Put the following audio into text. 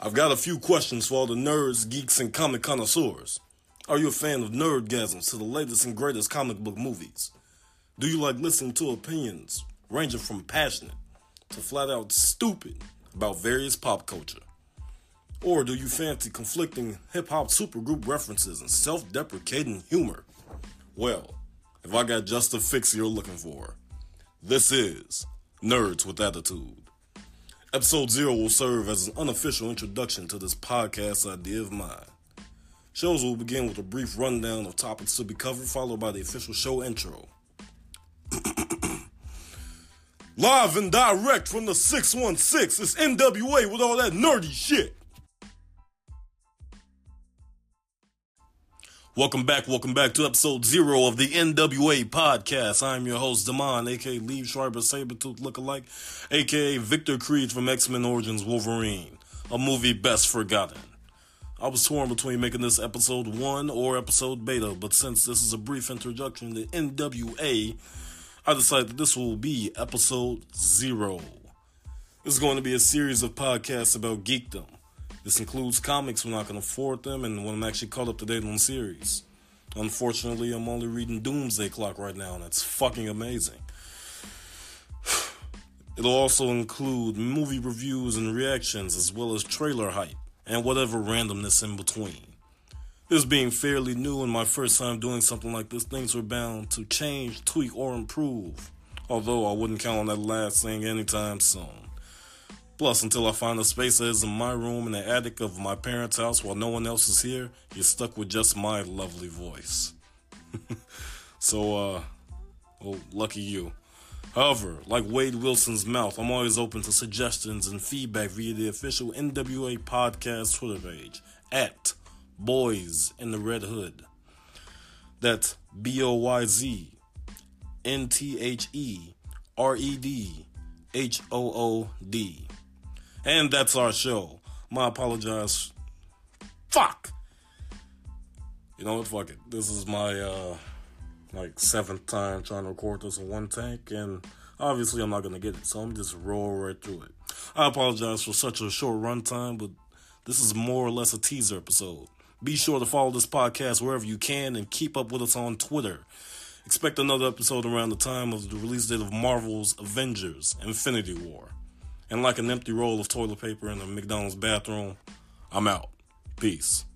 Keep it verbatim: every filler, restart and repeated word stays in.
I've got a few questions for all the nerds, geeks, and comic connoisseurs. Are you a fan of nerdgasms to the latest and greatest comic book movies? Do you like listening to opinions ranging from passionate to flat out stupid about various pop culture? Or do you fancy conflicting hip-hop supergroup references and self-deprecating humor? Well, if I got just the fix you're looking for, this is Nerds with Attitude. Episode zero will serve as an unofficial introduction to this podcast idea of mine. Shows will begin with a brief rundown of topics to be covered, followed by the official show intro. Live and direct from the six one six, it's N W A with all that nerdy shit. Welcome back, welcome back to episode zero of the N W A podcast. I'm your host, Damon, aka Liev Schreiber Sabretooth lookalike, aka Victor Creed from X-Men Origins Wolverine, a movie best forgotten. I was torn between making this episode one or episode beta, but since this is a brief introduction to N W A, I decided that this will be episode zero. This is going to be a series of podcasts about geekdom. This includes comics when I can afford them and when I'm actually caught up to date on the series. Unfortunately, I'm only reading Doomsday Clock right now, and it's fucking amazing. It'll also include movie reviews and reactions, as well as trailer hype, and whatever randomness in between. This being fairly new and my first time doing something like this, things are bound to change, tweak, or improve. Although I wouldn't count on that last thing anytime soon. Plus, until I find a space that is in my room in the attic of my parents' house while no one else is here, you're stuck with just my lovely voice. so, uh, well, lucky you. However, like Wade Wilson's mouth, I'm always open to suggestions and feedback via the official N W A podcast Twitter page, at Boys in the Red Hood. That's B O Y Z N T H E R E D H O O D. And that's our show. I apologize. Fuck! You know what? Fuck it. This is my, uh, like, seventh time trying to record this in one take, and obviously I'm not going to get it, so I'm just roll right through it. I apologize for such a short runtime, but this is more or less a teaser episode. Be sure to follow this podcast wherever you can and keep up with us on Twitter. Expect another episode around the time of the release date of Marvel's Avengers Infinity War. And like an empty roll of toilet paper in a McDonald's bathroom, I'm out. Peace.